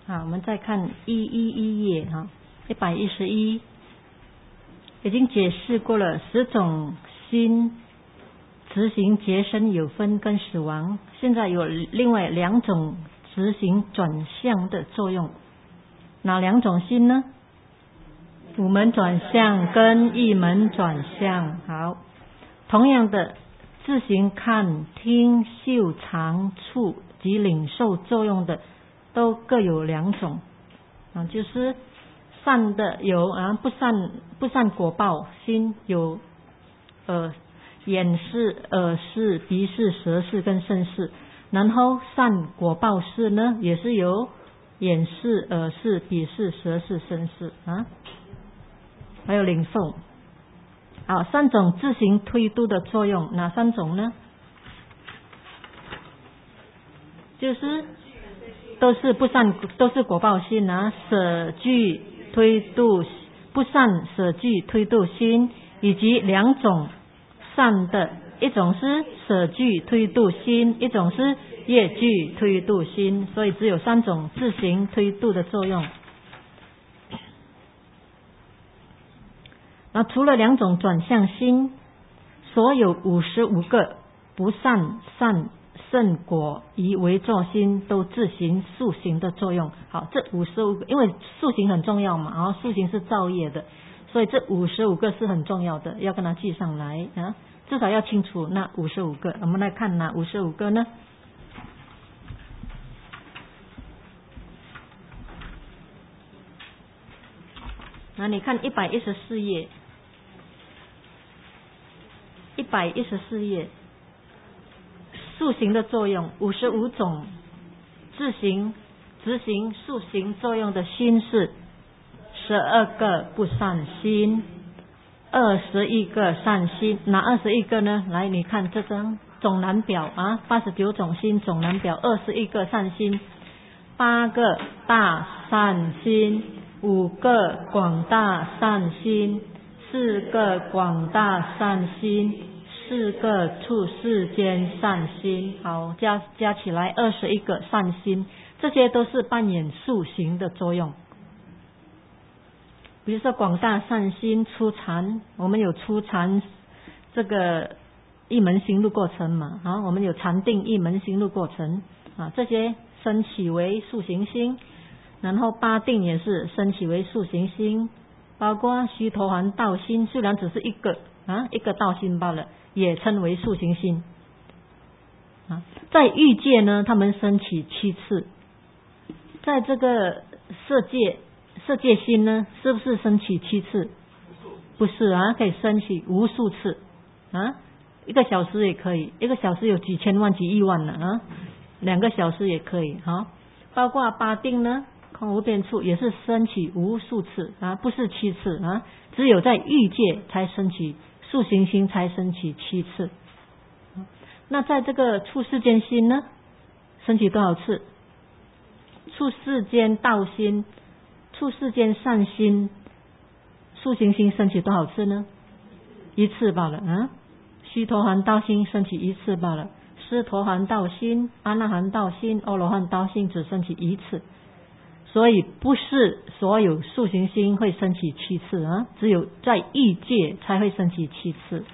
好，我们再看111页哈，111已经解释过了10种心执行结生有分跟死亡，现在有另外2种执行转向的作用。哪2种心呢？5门转向跟1门转向。好，同样的自行看听嗅尝触及领受作用的都各有2种就是善的有不善果报心有眼识、耳识、鼻识、舌识跟身识，然后善果报识呢也是有眼识、耳识、鼻识、舌识、身识还有领受。好，3种自行推度的作用，哪3种呢？就是都是果报心舍具推度不善舍具推度心，以及2种善的，一种是舍具推度心，一种是业具推度心，所以只有3种自行推度的作用。那除了2种转向心，所有55个不善善圣果与为作心都自行速行的作用。好，这55个，因为速行很重要嘛，速行是造业的，所以这55个是很重要的，要跟它记上来至少要清楚那55个。我们来看哪55个呢？那你看114页，114页速行的作用，55种自行执行速行作用的心是12个不善心，21个善心。哪21个呢？来，你看这张总览表89种心总览表，21个善心，8个大善心，5个广大善心，4个广大善心，4个处世间善心。好，加起来21个善心，这些都是扮演速行的作用。比如说广大善心初禅，我们有初禅这个一门行路过程嘛我们有禅定一门行路过程这些升起为速行心，然后八定也是升起为速行心，包括须陀洹道心，虽然只是一个道心罢了，也称为速行心在欲界呢，他们升起7次，在这个色界心呢，是不是升起7次？不是可以升起无数次1个小时也可以，1个小时有几千万几亿万了2个小时也可以包括八定呢，空无边处也是升起无数次不是7次只有在欲界才升起速行心，才升起7次。那在这个处世间心呢，升起多少次？处世间道心、处世间善心、速行心升起多少次呢？1次罢了须陀洹道心升起1次罢了，斯陀含道心、阿那含道心、阿罗汉道心只升起1次，所以不是所有速行心会升起7次只有在欲界才会升起7次。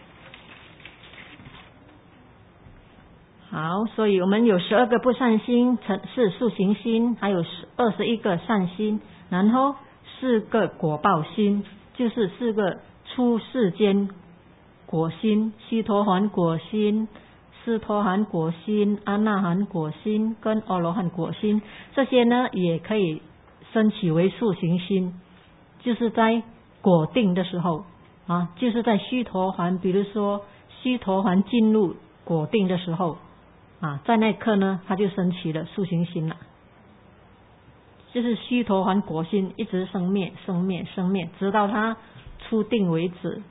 好，所以我们有12个不善心是速行心，还有21个善心，然后4个果报心，就是4个出世间果心，须陀洹果心、斯陀含果心、阿那含果心跟阿罗汉果心，这些呢也可以升起为速行心，就是在果定的时候就是在须陀洹，比如说须陀洹进入果定的时候在那一刻呢，它就升起了速行心了，就是须陀洹果心一直生灭生灭生灭，直到它出定为止。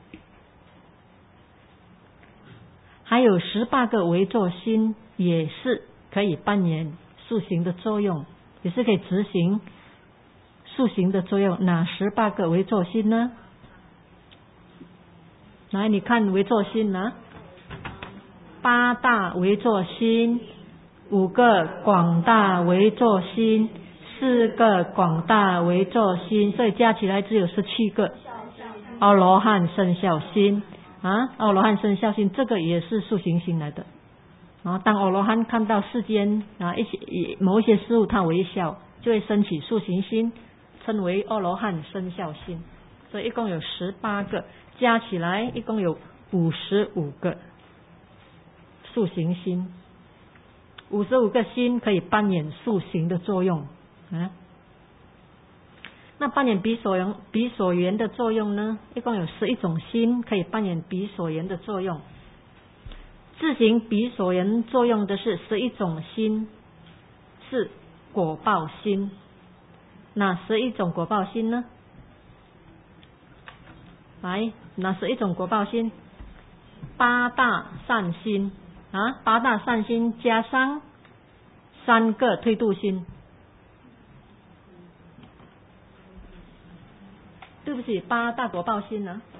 还有18个为作心也是可以扮演速行的作用，也是可以执行速行的作用。哪18个为作心呢？来，你看为作心8大为作心，5个广大为作心 4个广大为作心，所以加起来只有17个阿罗汉生孝心啊。阿罗汉生孝心，这个也是塑形心来的啊。当阿罗汉看到世间啊某一些事物，他微笑，就会升起塑形心，称为阿罗汉生孝心。所以一共有18个，加起来一共有55个塑形心。55个心可以扮演塑形的作用啊。那扮演比所缘的作用呢？一共有11种心可以扮演比所缘的作用。自行比所缘作用的是11种心，是果报心。哪11种果报心呢？来，哪11种果报心？8大善心啊，8大善心加上3个推度心。对不起，8大果报心呢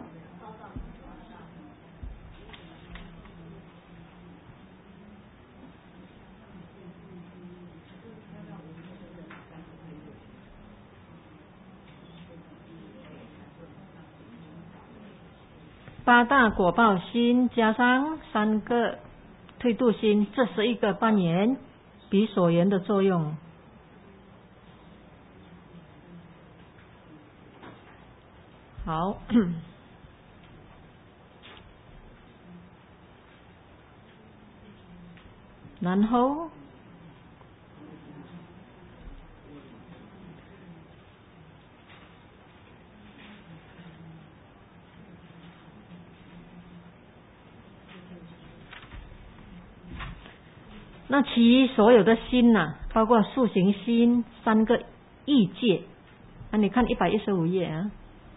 ？8大果报心加上3个推度心，这11个扮演比所缘的作用。好，然后那其余所有的心包括塑形心、3个意界你看115页啊。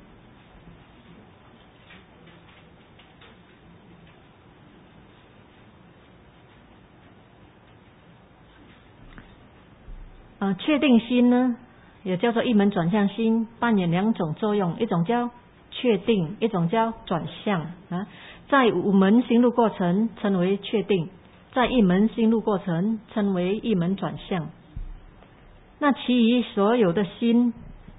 确定心呢，也叫做一门转向心，扮演2种作用，一种叫确定，一种叫转向啊。在5门行路过程称为确定，在1门行路过程称为一门转向。那其余所有的心，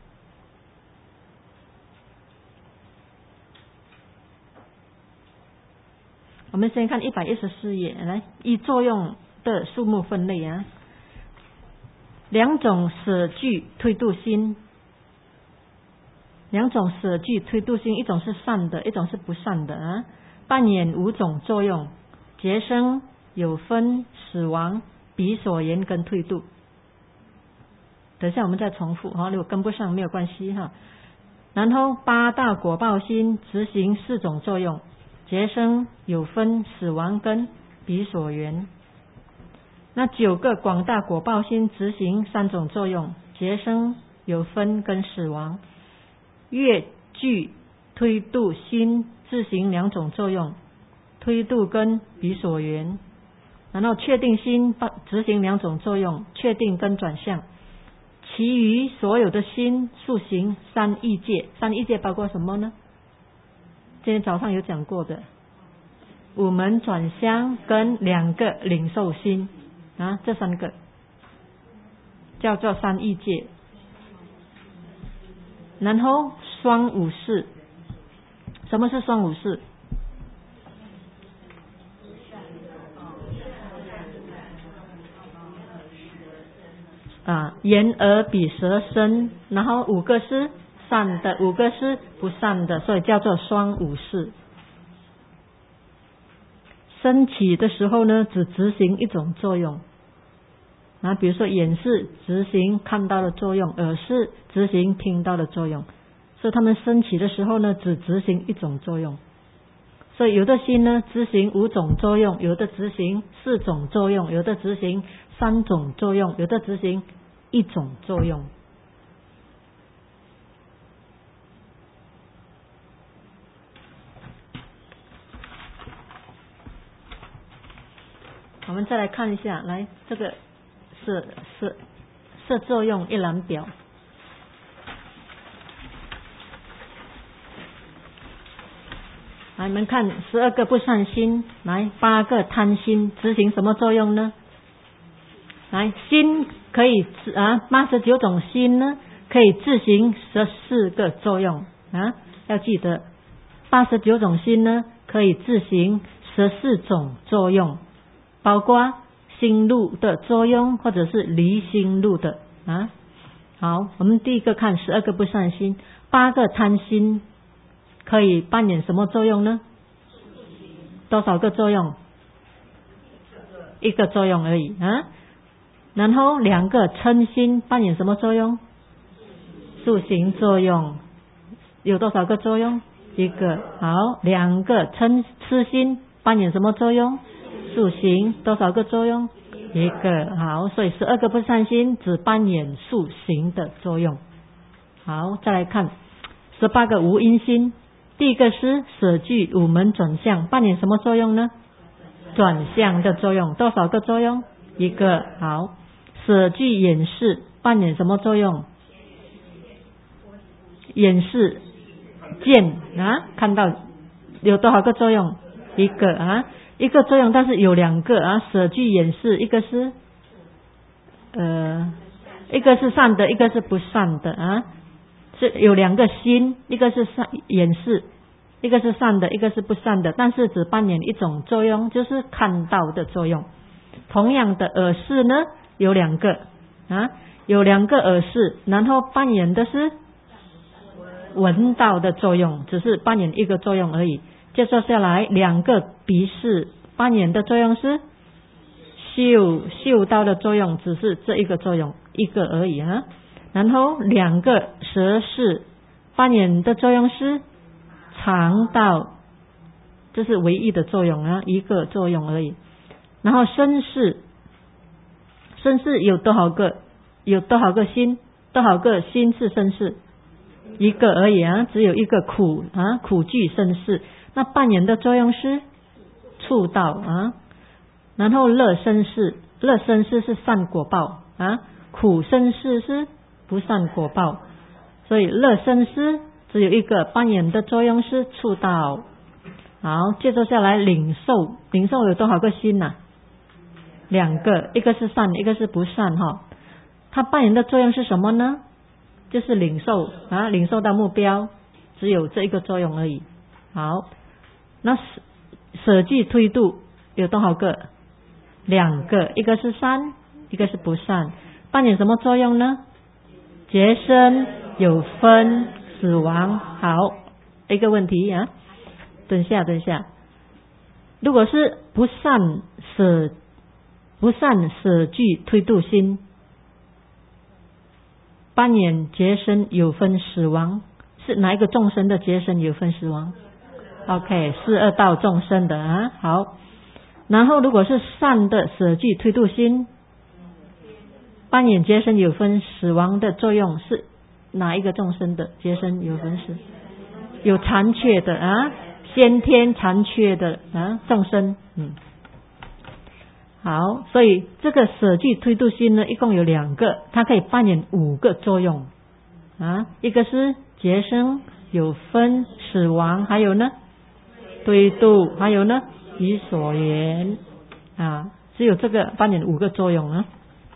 我们先看114页，来依作用的数目分类啊。2种舍具推度心，2种舍具推度心，一种是善的，一种是不善的啊，扮演5种作用：结生、有分、死亡、比所缘跟退度。等一下我们再重复如果跟不上没有关系然后8大果报心执行4种作用：结生、有分、死亡跟比所缘。那9个广大果报心执行3种作用：结生、有分跟死亡。越具推度心自行2种作用：推度跟比所缘。然后确定心执行2种作用：确定跟转向。其余所有的心塑行3意界。3意界包括什么呢？今天早上有讲过的5门转向跟2个领受心这3个叫做3意界。然后双五事，什么是双五事？眼耳鼻舌身，然后5个是善的，5个是不善的，所以叫做双五事。升起的时候呢，只执行1种作用比如说眼是执行看到的作用，耳是执行听到的作用，所以他们升起的时候呢，只执行1种作用。所以有的心呢执行5种作用，有的执行4种作用，有的执行3种作用，有的执行1种作用。我们再来看一下，来这个是作用一览表。来，你们看12个不善心，来8个贪心，执行什么作用呢？来，心可以89种心呢，可以自行14个作用啊，要记得89种心呢，可以自行14种作用，包括心路的作用或者是离心路的啊。好，我们第一个看12个不善心，8个贪心可以扮演什么作用呢？多少个作用？1个作用而已啊。然后2个嗔心扮演什么作用？塑形作用。有多少个作用？1个。好，2个痴心扮演什么作用？塑形。多少个作用？1个。好，所以12个不善心只扮演塑形的作用。好，再来看18个无因心。第一个是舍具五门转向，扮演什么作用呢？转向的作用。多少个作用？1个。好，舍具眼视扮演什么作用？眼视见啊，看到有多少个作用？1个啊，1个作用，但是有2个啊，舍具眼视，一个是善的，一个是不善的啊，是有2个心，一个是眼视，一个是善的，一个是不善的，但是只扮演一种作用，就是看到的作用。同样的耳视呢，有2个啊，有2个耳视，然后扮演的是闻到的作用，只是扮演1个作用而已。接着下来2个鼻视扮演的作用是嗅到的作用，只是这1个作用1个而已啊。然后2个舌视扮演的作用是尝到，这是唯一的作用啊，1个作用而已。然后身视有多少个？有多少个心？多少个心是身视？1个而已啊，只有1个苦具身视，那扮演的作用是触到啊。然后乐身视是善果报啊，苦身视是不善果报，所以乐身视只有1个，扮演的作用是触到。好，接着下来领受有多少个心呢？2个，一个是善，一个是不善哈。它扮演的作用是什么呢？就是领受啊，领受到目标，只有这1个作用而已。好，那舍具推度有多少个？2个，一个是善，一个是不善，扮演什么作用呢？结生、有分、死亡。好，一个问题啊，等下，如果是不善舍具推度心，扮演结生、有分、死亡，是哪一个众生的结生、有分、死亡？ OK， 是2道众生的啊。好，然后如果是善的舍具推度心，扮演结生、有分、死亡的作用，是哪一个众生的结生、有分、死？有残缺的啊，先天残缺的啊众生。好，所以这个舍具推度心呢，一共有2个，它可以扮演5个作用啊。一个是结生、有分、死亡，还有呢推度，还有呢以所缘啊，只有这个扮演5个作用啊。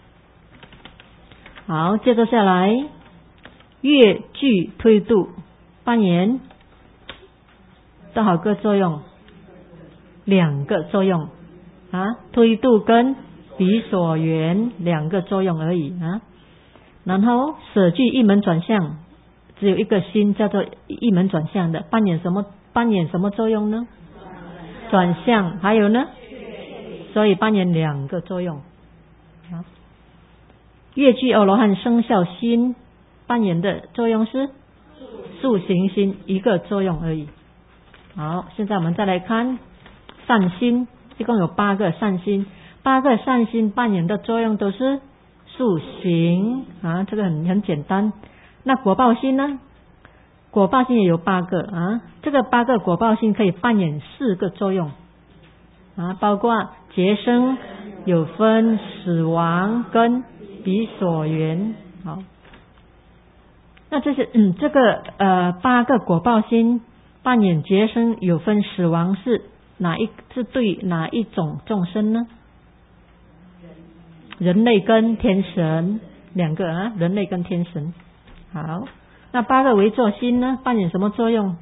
好，接着下来越具推度扮演多少个作用？2个作用啊，推度跟比所缘2个作用而已啊。然后舍具一门转向，只有1个心，叫做一门转向的，扮演什么作用呢？转向。还有呢，所以扮演2个作用啊。越具阿罗汉生肖心扮演的作用是塑形心，1个作用而已。好，现在我们再来看善心，一共有8个善心，8个善心扮演的作用都是塑形啊，这个很简单。那果报心呢？果报心也有8个啊，这个8个果报心可以扮演4个作用啊，包括结生、有分、死亡跟比所缘。好，那这个8个果报心扮演结生、有分、死亡是对哪一种众生呢？ 人类跟天神两个啊，人类跟天神。好，那8个微作星呢，扮演什么作用？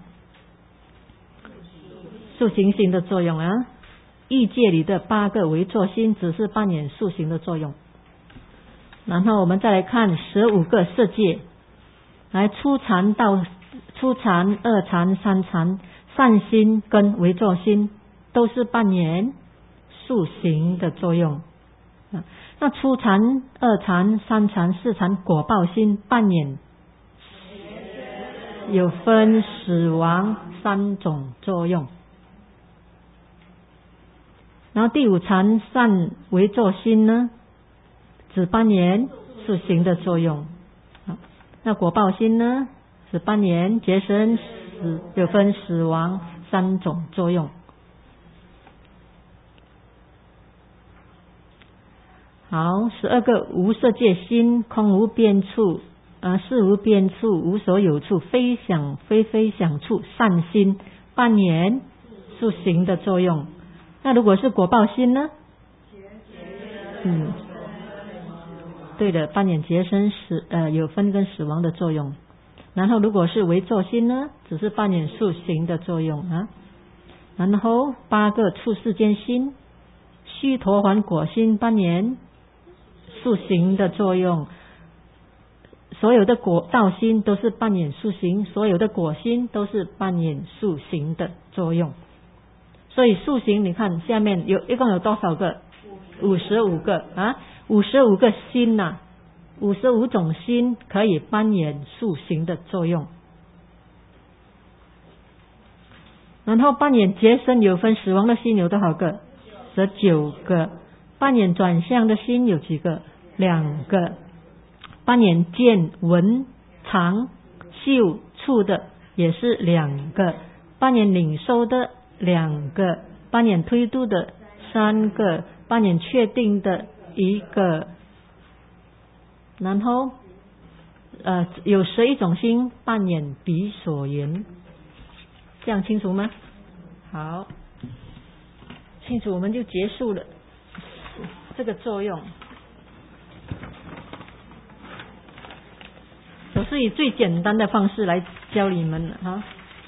塑形星的作用啊。异界里的8个微作星只是扮演塑形的作用。然后我们再来看15个色界，来初禅、二禅、三禅，善心跟微作星都是扮演塑形的作用。那初禅、二禅、三禅、四禅果报心扮演有分死亡3种作用。然后第5禅善微作心呢，只扮演塑形的作用。那果报心呢，只扮演结生死有分死亡3种作用。好，12个无色界心，空无边处，事无边处，无所有处，非想非非想处，善心扮演塑形的作用。那如果是果报心呢？对的，扮演结生有分跟死亡的作用。然后如果是微作心呢，只是扮演塑形的作用啊。然后8个处世间心，须陀洹果心扮演塑形的作用。所有的果道心都是扮演塑形，所有的果心都是扮演塑形的作用。所以塑形，你看下面一共有多少个？55个啊，55个心呐，55种心可以扮演塑形的作用。然后扮演结生有分死亡的心有多少个？19个。扮演转向的心有几个？2个。扮演见闻尝嗅触的也是2个。扮演领受的2个。扮演推度的3个。扮演确定的1个。然后有11种心扮演彼所缘。这样清楚吗？好，清楚我们就结束了这个作用。我是以最简单的方式来教你们的哈。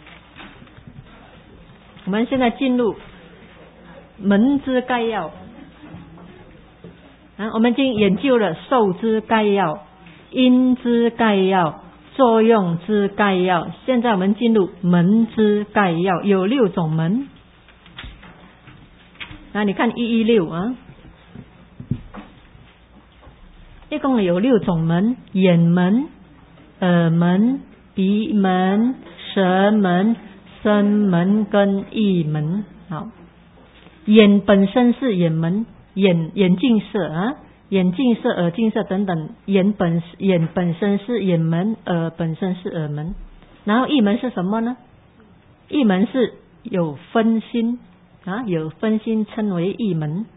我们现在进入门之概要。我们已经研究了受之概要、因之概要、作用之概要，现在我们进入门之概要，有6种门。你看116啊，一共有6种门：眼门、耳门、鼻门、舌门、身门跟意门。好，眼本身是眼门，眼镜色啊，眼镜色、耳镜色等等，眼本身是眼门，耳本身是耳门。然后意门是什么呢？意门是有分心啊，有分心称为意门。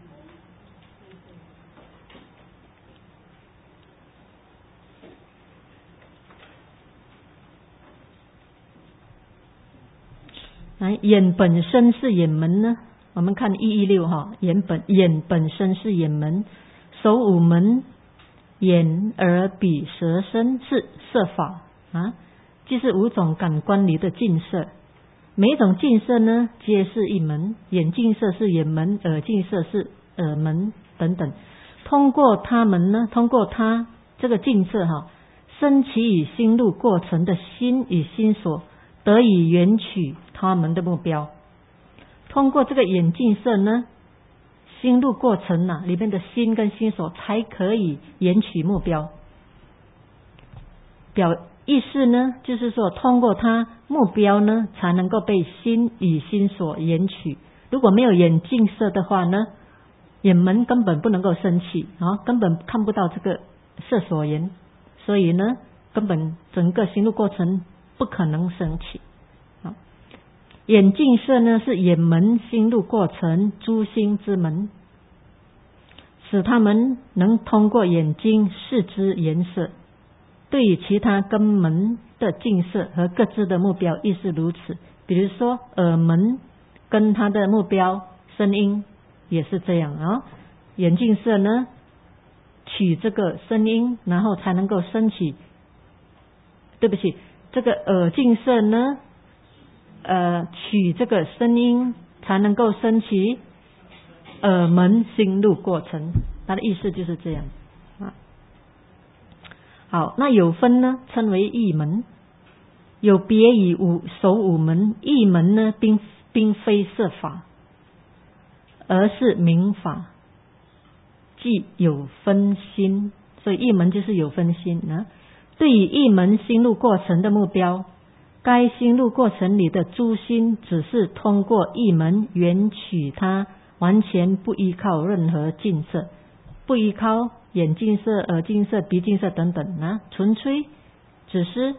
眼本身是眼门呢，我们看116哈，眼本身是眼门，首5门，眼耳鼻舌身是色法啊，就是5种感官里的镜色。每一种镜色呢，皆是一门，眼镜色是眼门，耳镜色是耳门等等。通过它这个镜色哈，生起以心路过程的心与心所，得以缘取他们的目标。通过这个眼镜色呢，心路过程里面的心跟心所才可以缘取目标。意思呢，就是说通过它目标呢，才能够被心与心所缘取。如果没有眼镜色的话呢，眼门根本不能够升起根本看不到这个色所缘，所以呢，根本整个心路过程不可能升起。眼镜色呢，是眼门心路过程诸心之门，使他们能通过眼睛视之颜色。对于其他根门的镜色和各自的目标亦是如此。比如说耳门跟它的目标声音也是这样眼镜色呢， 取这个声音，然后才能够升起。对不起，这个耳净色呢，取这个声音才能够升起耳门心路过程，它的意思就是这样啊。好，那有分呢，称为意门，有别于手五门。意门呢，并非色法，而是名法，即有分心，所以意门就是有分心啊。对于意门心路过程的目标，该心路过程里的诸心只是通过意门缘取它，完全不依靠任何境色，不依靠眼镜色、耳镜色、鼻镜色等等啊，纯粹只是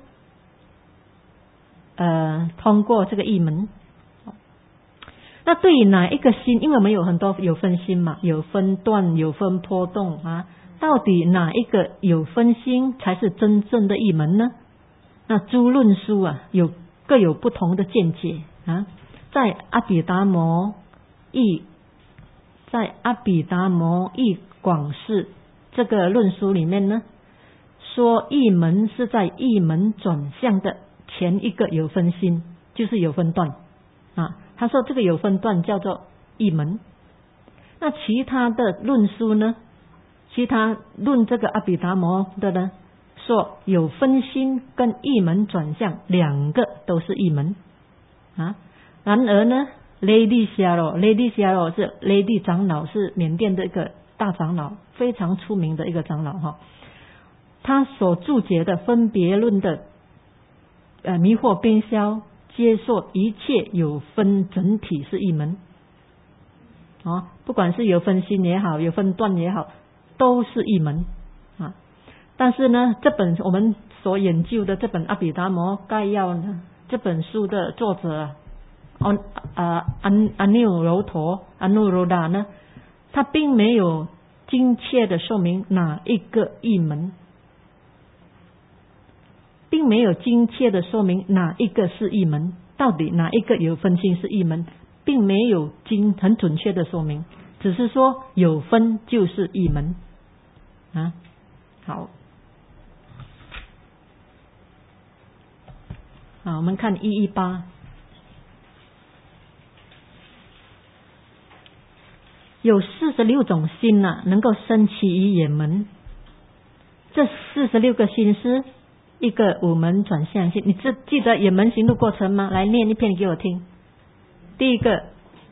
通过这个意门。那对于哪一个心，因为我们有很多有分心嘛，有分段，有分波动啊，到底哪一个有分心才是真正的意门呢？那诸论书啊，各有不同的见解啊。在阿毗达摩义广释这个论书里面呢，说意门是在意门转向的前一个有分心，就是有分段啊。他说这个有分段叫做意门。那其他的论书呢，其他论这个阿毗达摩的呢，说有分心跟意门转向两个都是意门啊。然而呢，Ledi Siaro 是 Ledi 长老，是缅甸的一个大长老，非常出名的一个长老哈。他所注解的分别论的迷惑边消，接受一切有分整体是一门不管是有分心也好，有分段也好，都是一门啊。但是呢，这本我们所研究的这本阿毗达摩概要呢，这本书的作者安努罗达呢，他并没有精确的说明哪一个一门，并没有精确的说明哪一个是一门，到底哪一个有分心是一门，并没有很准确的说明，只是说有分就是一门啊。好，我们看118，有46种心能够升起于眼门。这46个心是一个五门转向心。你记得眼门行路过程吗？来念一遍给我听。第一个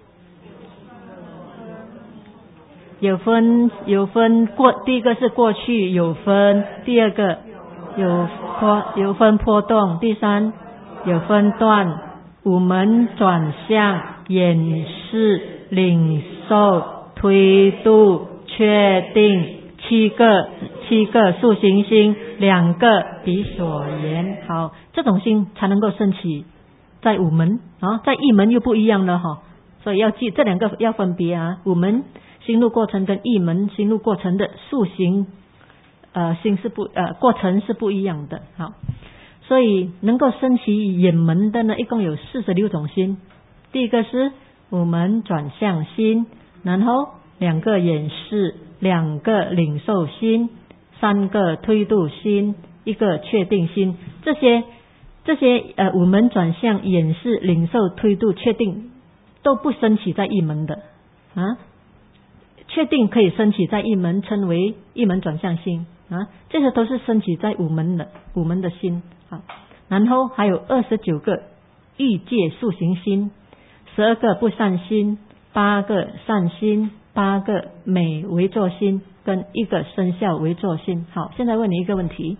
有分第一个是过去有分，第二个有分波动，第三有分段，五门转向演示领受推度确定，七个速行心，2个比所言。好，这种心才能够升起在五门在一门又不一样了所以要记这两个要分别五门心路过程跟一门心路过程的速行心是过程是不一样的。好，所以能够升起眼门的呢，一共有46种心。第一个是五门转向心，然后2个演示，2个领受心，3个推度心，1个确定心。这些五门转向演示领受推度确定都不升起在一门的确定可以升起在一门，称为一门转向心这些都是升起在五门的心然后还有29个欲界速行心，12个不善心，8个善心，8个美为作心，跟1个生效为作心。好，现在问你一个问题，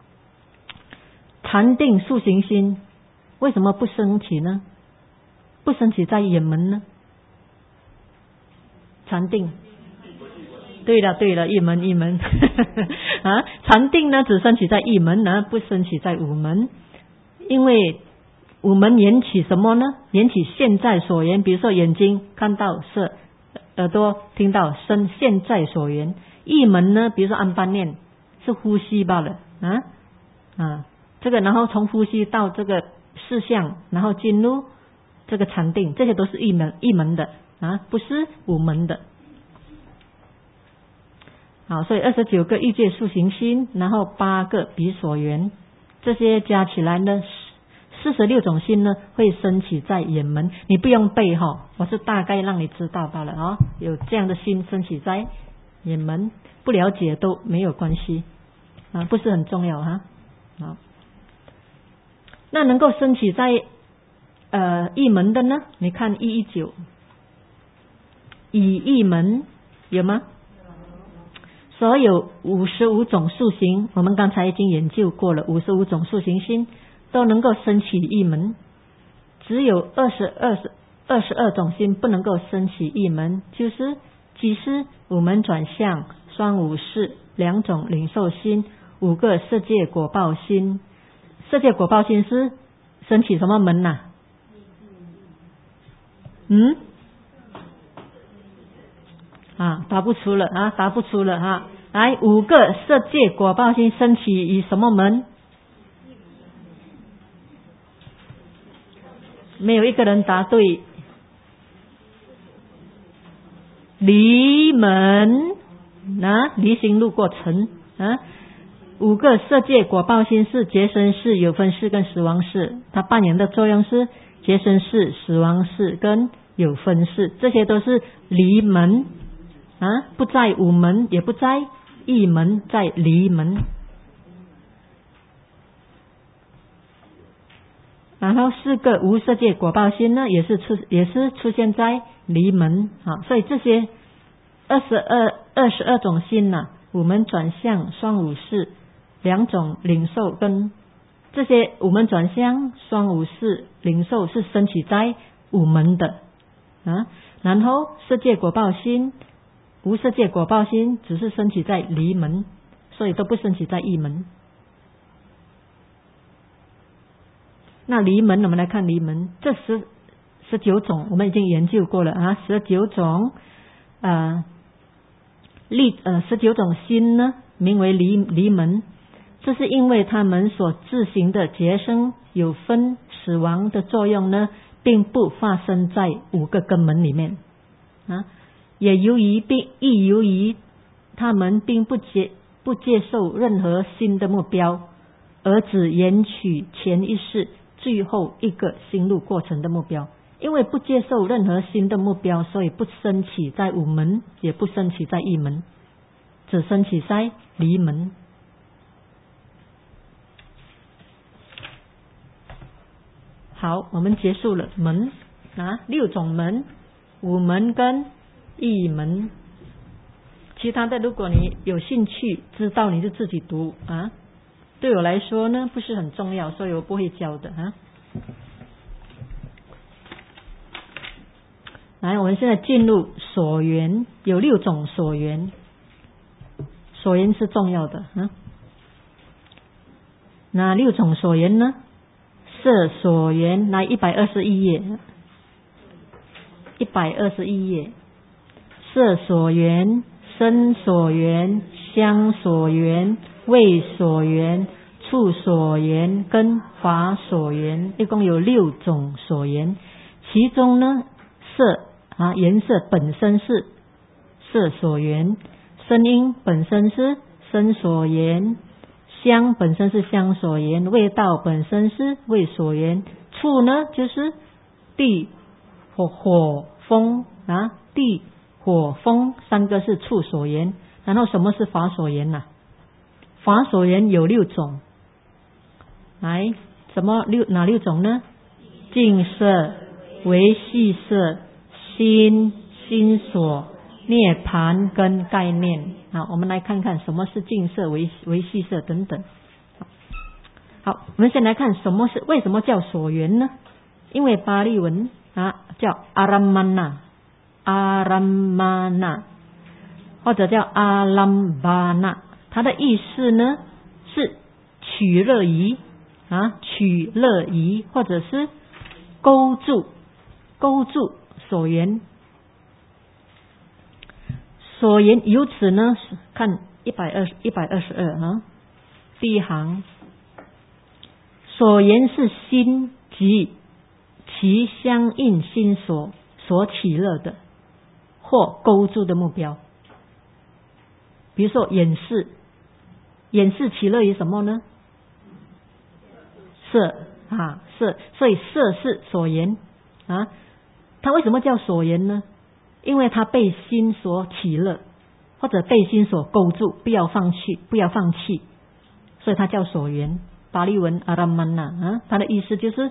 禅定速行心为什么不升起呢？不升起在眼门呢？禅定，对了，一门禅定呢只升起在一门呢，不升起在五门。因为五门缘起什么呢？缘起现在所缘，比如说眼睛看到色，耳朵听到声，现在所缘。一门呢，比如说安般念是呼吸罢了这个然后从呼吸到这个事项，然后进入这个禅定，这些都是一门的不是五门的。 好，所以29个欲界速行心，然后8个彼所缘，这些加起来呢，46种心呢会升起在眼门。你不用背我是大概让你知道罢了有这样的心升起在眼门，不了解都没有关系不是很重要好，那能够升起在意门的呢？你看119以意门有吗？所有55种速行，我们刚才已经研究过了，55种速行心都能够升起意门，只有22种心不能够升起意门，就是即是五门转向、双五识、2种领受心、5个色界果报心。色界果报心是升起什么门答不出了来，5个色界果报心升起于什么门？没有一个人答对。离门离心路过程5个色界果报心是结生识、有分识跟死亡识，它扮演的作用是结生识、死亡识跟有分识，这些都是离门不在五门，也不在一门，在离门。然后4个无色界果报心呢，也是出现在离门所以这些22种心五门转向、双五识、2种领受跟这些五门转向、双五识、领受是升起在五门的然后色界果报心、无色界果报心只是升起在离门，所以都不升起在意门。那离门，我们来看离门，这19种我们已经研究过了19种19种心呢，名为离门，这是因为他们所自行的结生、有分、死亡的作用呢，并不发生在5个根门里面也由于他们并不接受任何新的目标，而只延取前一世最后一个心路过程的目标。因为不接受任何新的目标，所以不升起在五门，也不升起在一门，只升起在离门。好，我们结束了门6种门，五门跟一门。其他的如果你有兴趣知道，你就自己读对我来说呢不是很重要，所以我不会教的来，我们现在进入所缘，有6种所缘。所缘是重要的哪6种所缘呢？色所缘，来121页，121页。色所缘、声所缘、香所缘、味所缘、触所缘跟法所缘，一共有6种所缘。其中呢，色颜色本身是色所缘，声音本身是声所缘，香本身是香所缘，味道本身是味所缘，触呢就是地火风地火风3个是触所缘。然后什么是法所缘法所缘有6种，来哪6种呢？净色、唯系色、心所、涅槃跟概念。好，我们来看看什么是净色、唯系色等等。好，我们先来看为什么叫所缘呢？因为巴利文叫阿拉曼那，或者叫阿兰巴那，它的意思呢是取乐仪或者是勾住所缘。所缘由此呢，看122第一行，所缘是心及其相应心所起乐的或勾住的目标。 比如说眼视，眼视起乐于什么呢？色啊，色，所以色是所缘啊。它为什么叫所缘呢？因为它被心所起乐，或者被心所勾住，不要放弃，所以它叫所缘。巴利文阿拉曼纳啊，它的意思就是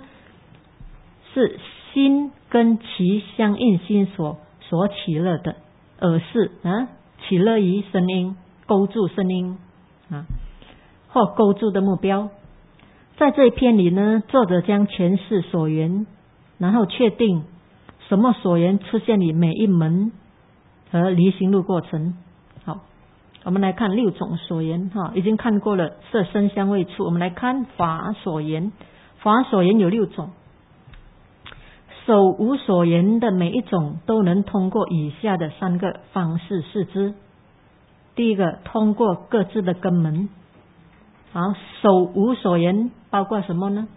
心跟其相应心所起乐的耳视啊，起乐于声音，勾住声音啊，或勾住的目标。在这一篇里呢，作者将诠释所缘，然后确定什么所缘出现于每一门和离心路过程。好，我们来看6种所缘已经看过了色声香味触，我们来看法所缘。法所缘有6种，手无所缘的每一种都能通过以下的3个方式视之。第一个，通过各自的根门。好，手无所缘包括什么呢？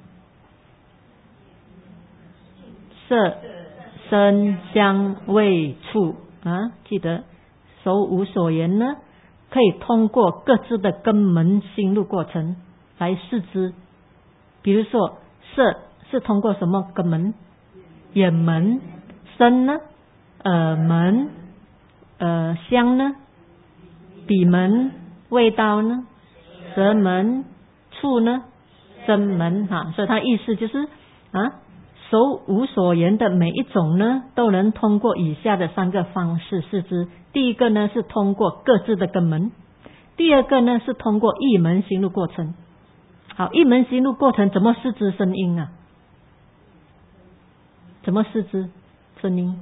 色声香味触啊，记得手无所缘呢，可以通过各自的根门心路过程来视之。比如说色是通过什么根门？眼门。声呢？耳门。香呢？鼻门。味道呢？舌门。触呢？身门所以它意思就是手无所缘的每一种呢，都能通过以下的3个方式视之。第一个呢是通过各自的根门，第二个呢是通过意门行路过程。好，意门行路过程怎么视之声音啊？怎么视之声音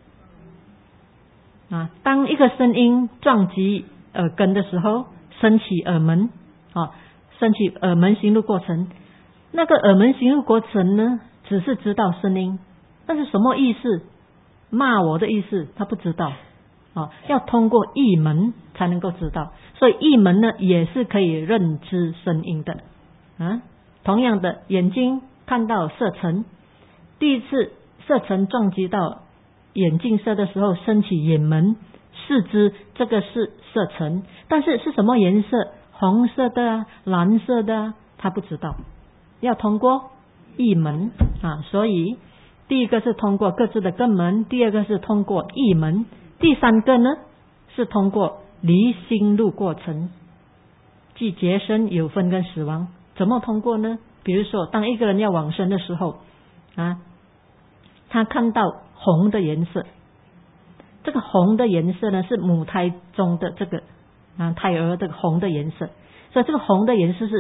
啊？当一个声音撞击耳根的时候，升起耳门升起耳门行路过程。那个耳门行路过程呢，只是知道声音，但是什么意思？骂我的意思他不知道要通过意门才能够知道。所以意门呢也是可以认知声音的同样的，眼睛看到色尘，第一次色尘撞击到眼镜色的时候，升起眼门视之，这个是色尘，但是是什么颜色？红色的蓝色的他不知道，要通过意门所以第一个是通过各自的根门，第二个是通过意门，第三个呢是通过离心路过程，即结生、有分跟死亡。怎么通过呢？比如说当一个人要往生的时候他看到红的颜色，这个红的颜色呢是母胎中的这个胎儿的红的颜色，所以这个红的颜色是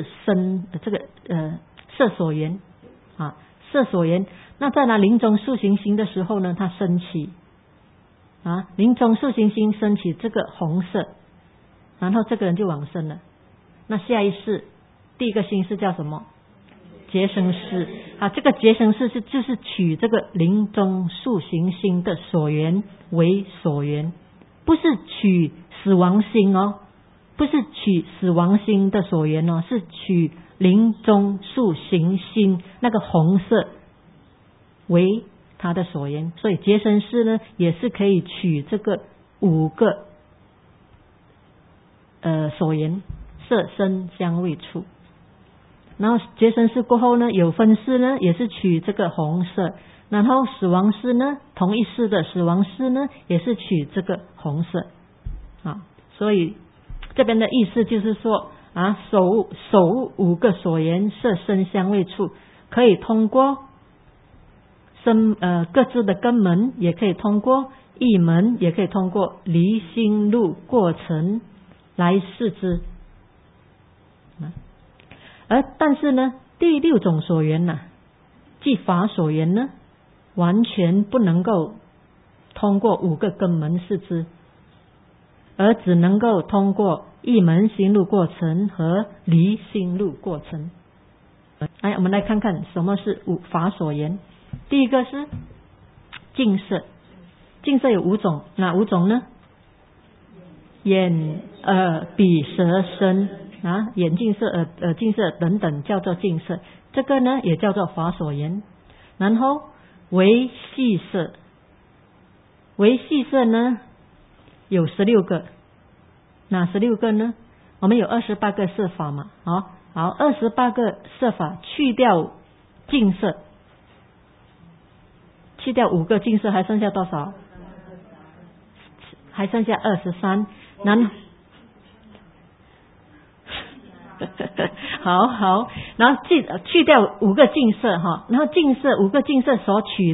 色所缘色所缘。那在临终速行星的时候呢，它升起临终速行星升起这个红色，然后这个人就往生了。那下一世第一个星是叫什么？结生世这个结生世就是取这个临终速行星的所缘为所缘，不是取死亡星不是取死亡星的所缘是取临终速行星那个红色为它的所缘。所以结生世呢也是可以取这个5个所缘，色声香味触。然后结生世过后呢，有分世呢也是取这个红色，然后死亡世呢，同一世的死亡世呢也是取这个红色所以这边的意思就是说手5个所缘，色声香味触，可以通过各自的根门，也可以通过意门，也可以通过离心路过程来视之但是呢，第6种所缘即法所缘呢，完全不能够通过5个根门视之，而只能够通过意门行路过程和离心路过程。我们来看看什么是法所缘。第一个是净色，净色有5种，哪5种呢？眼、耳、鼻、舌、身眼净色、耳净色等等叫做净色，这个呢也叫做法所缘。然后为细色，为细色呢有16个， 哪16个呢？我们有28个色法嘛，好，28个色法去掉净色，去掉5个净色，还剩下多少？还剩下23。好，然后去掉5个净色哈，然后净色5个净色所取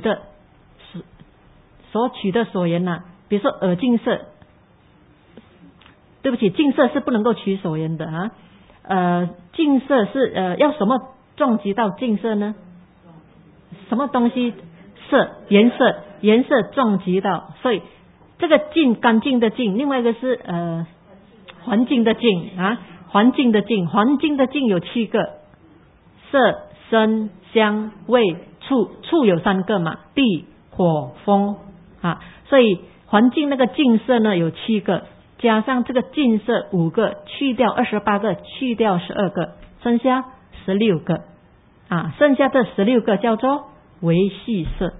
的所缘呐，比如说耳净色，对不起，净色是不能够取所缘的啊。净色是要什么撞击到净色呢？什么东西颜色撞击到，所以这个净干净的净，另外一个是环境的净啊。环境的境有7个，色声香味触有3个嘛，地火风啊，所以环境那个净色呢有7个，加上这个净色5个，去掉28个，去掉12个，剩下16个啊，剩下这16个叫做微细色，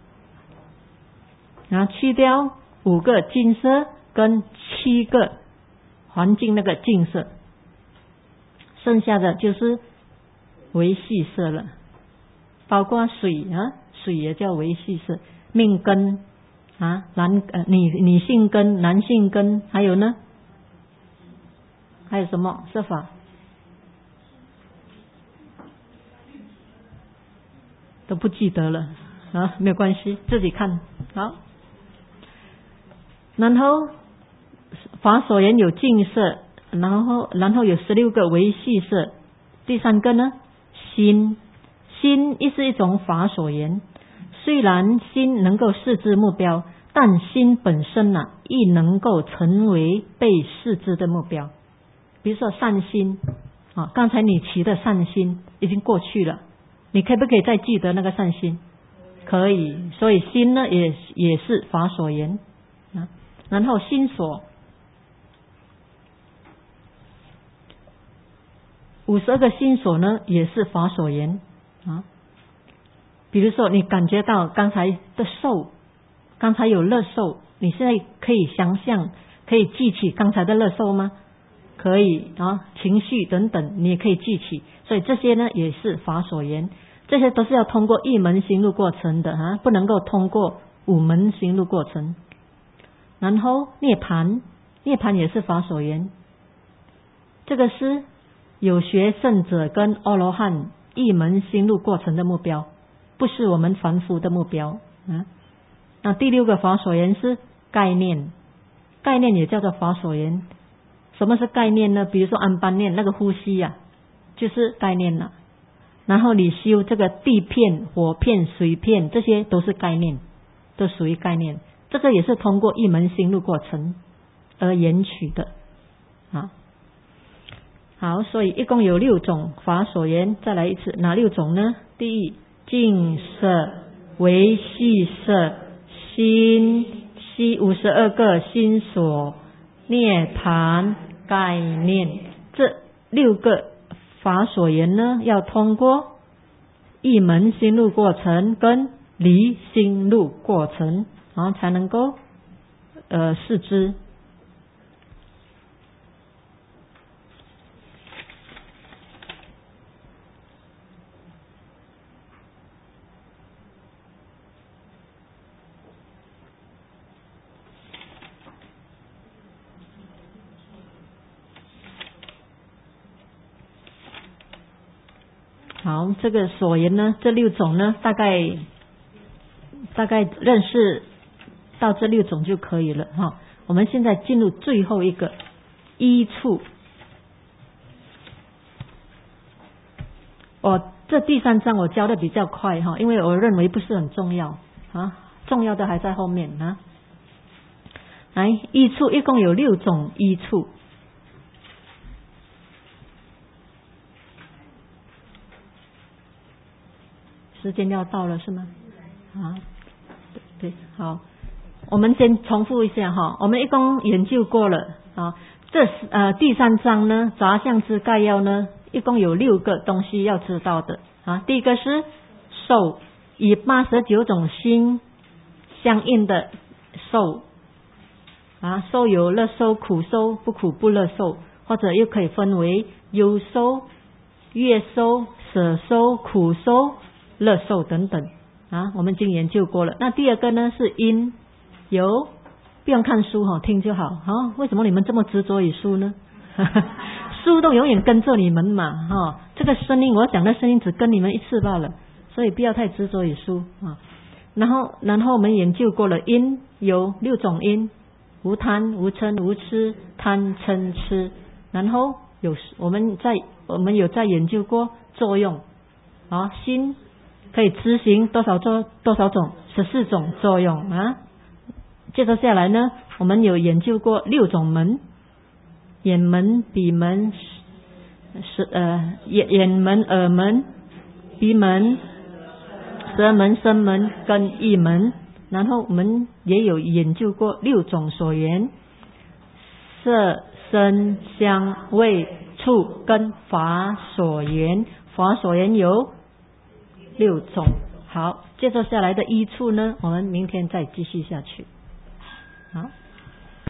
然后去掉5个净色跟7个环境那个净色，剩下的就是微细色了，包括水啊，水也叫微细色，命根啊，女性根、男性根，还有呢，还有什么色法？都不记得了啊，没有关系，自己看好。然后法所缘有净色，然后有16个微细色。第3个呢，心亦是一种法所缘。虽然心能够视知目标，但心本身亦能够成为被视知的目标。比如说善心啊，刚才你提的善心已经过去了，你可不可以再记得那个善心？可以，所以心呢也是法所缘啊。然后心所52个心所呢也是法所缘啊。比如说你感觉到刚才的受，刚才有乐受，你现在可以想象，可以记起刚才的乐受吗？可以啊，情绪等等你也可以记起，所以这些呢也是法所缘，这些都是要通过1门行路过程的啊，不能够通过5门行路过程。然后涅槃也是法所缘，这个是有学圣者跟阿罗汉1门行路过程的目标，不是我们凡夫的目标啊。那第6个法所缘是概念也叫做法所缘。什么是概念呢？比如说安般念那个呼吸就是概念了。然后你修这个地片、火片、水片，这些都是概念，都属于概念。这个也是通过1门行路过程而延取的啊。好，所以一共有6种法所缘。再来一次，哪6种呢？第一，净色、微细色、心52个心所、涅槃、概念，这6个法所缘呢，要通过1门行路过程跟离心路过程，然后才能够视知。好，这个所缘呢，这6种呢，大概认识到这6种就可以了哈。我们现在进入最后一个依处。这第3章我教的比较快哈，因为我认为不是很重要啊，重要的还在后面啊。来，依处一共有6种依处。时间要到了是吗？啊，对，好，我们先重复一下哈，我们一共研究过了啊。第3章呢，杂相之概要呢，一共有6个东西要知道的啊。第一个是受，以89种心相应的受受有乐受、苦受、不苦不乐受，或者又可以分为忧受、乐受、舍受、苦受、乐受等等我们已经研究过了。那第二个呢是因由，不用看书听就好为什么你们这么执着于书呢？书都永远跟着你们嘛这个声音，我讲的声音只跟你们一次罢了，所以不要太执着于书然后我们研究过了，因有6种因，无贪、无嗔、无痴、贪嗔痴。然后我们有在研究过作用心可以执行多少种？14种作用接着下来呢，我们有研究过6种门，眼门、鼻门、眼门、耳门、鼻门、舌门、身门跟意门。然后我们也有研究过6种所缘，色声香味触跟法所缘。法所缘有6种。好，接着下来的依处呢，我们明天再继续下去。好。